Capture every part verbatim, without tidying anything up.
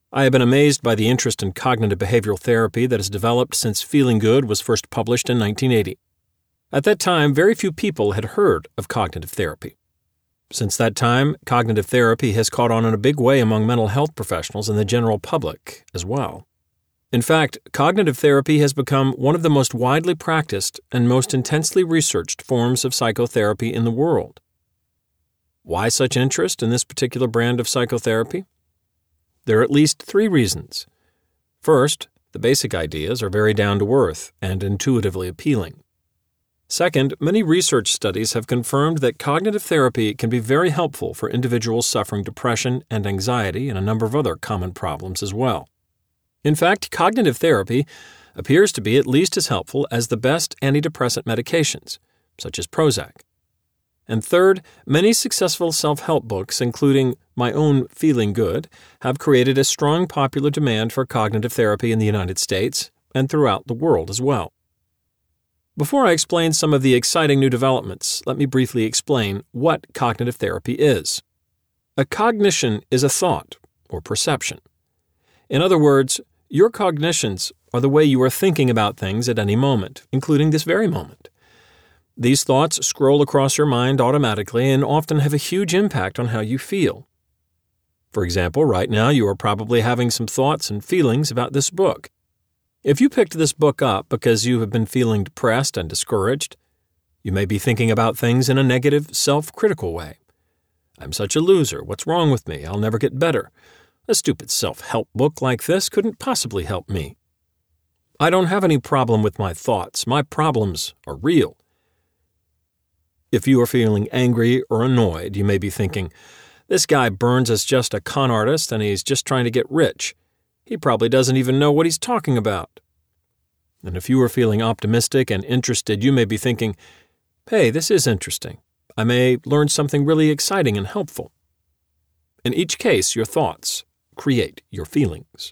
I have been amazed by the interest in cognitive behavioral therapy that has developed since Feeling Good was first published in nineteen eighty. At that time, very few people had heard of cognitive therapy. Since that time, cognitive therapy has caught on in a big way among mental health professionals and the general public as well. In fact, cognitive therapy has become one of the most widely practiced and most intensely researched forms of psychotherapy in the world. Why such interest in this particular brand of psychotherapy? There are at least three reasons. First, the basic ideas are very down to earth and intuitively appealing. Second, many research studies have confirmed that cognitive therapy can be very helpful for individuals suffering depression and anxiety and a number of other common problems as well. In fact, cognitive therapy appears to be at least as helpful as the best antidepressant medications, such as Prozac. And third, many successful self-help books, including my own Feeling Good, have created a strong popular demand for cognitive therapy in the United States and throughout the world as well. Before I explain some of the exciting new developments, let me briefly explain what cognitive therapy is. A cognition is a thought or perception. In other words, your cognitions are the way you are thinking about things at any moment, including this very moment. These thoughts scroll across your mind automatically and often have a huge impact on how you feel. For example, right now you are probably having some thoughts and feelings about this book. If you picked this book up because you have been feeling depressed and discouraged, you may be thinking about things in a negative, self-critical way. I'm such a loser. What's wrong with me? I'll never get better. A stupid self-help book like this couldn't possibly help me. I don't have any problem with my thoughts. My problems are real. If you are feeling angry or annoyed, you may be thinking, this guy Burns is just a con artist and he's just trying to get rich. He probably doesn't even know what he's talking about. And if you are feeling optimistic and interested, you may be thinking, hey, this is interesting. I may learn something really exciting and helpful. In each case, your thoughts create your feelings.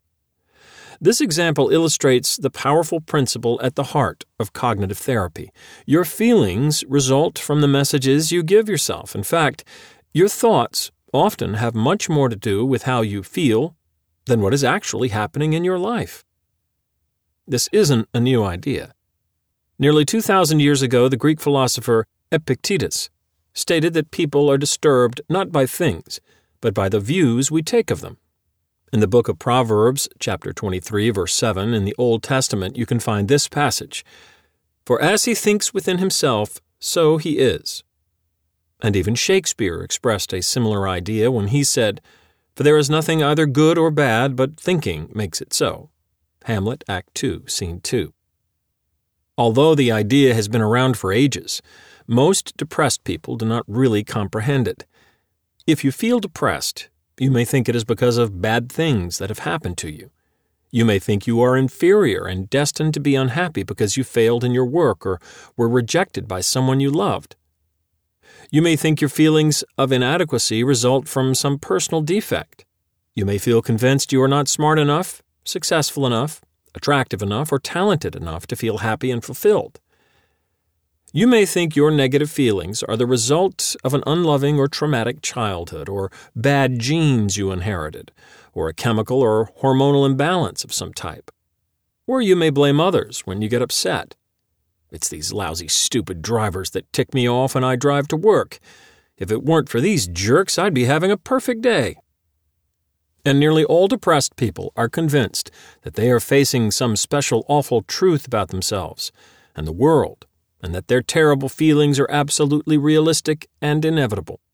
This example illustrates the powerful principle at the heart of cognitive therapy. Your feelings result from the messages you give yourself. In fact, your thoughts often have much more to do with how you feel than what is actually happening in your life. This isn't a new idea. Nearly two thousand years ago, the Greek philosopher Epictetus stated that people are disturbed not by things, but by the views we take of them. In the book of Proverbs, chapter twenty-three, verse seven, in the Old Testament, you can find this passage, "For as he thinks within himself, so he is." And even Shakespeare expressed a similar idea when he said, "For there is nothing either good or bad, but thinking makes it so." Hamlet, Act two, Scene two. Although the idea has been around for ages, most depressed people do not really comprehend it. If you feel depressed, you may think it is because of bad things that have happened to you. You may think you are inferior and destined to be unhappy because you failed in your work or were rejected by someone you loved. You may think your feelings of inadequacy result from some personal defect. You may feel convinced you are not smart enough, successful enough, attractive enough, or talented enough to feel happy and fulfilled. You may think your negative feelings are the result of an unloving or traumatic childhood, or bad genes you inherited, or a chemical or hormonal imbalance of some type. Or you may blame others when you get upset. It's these lousy, stupid drivers that tick me off when I drive to work. If it weren't for these jerks, I'd be having a perfect day. And nearly all depressed people are convinced that they are facing some special awful truth about themselves and the world, and that their terrible feelings are absolutely realistic and inevitable.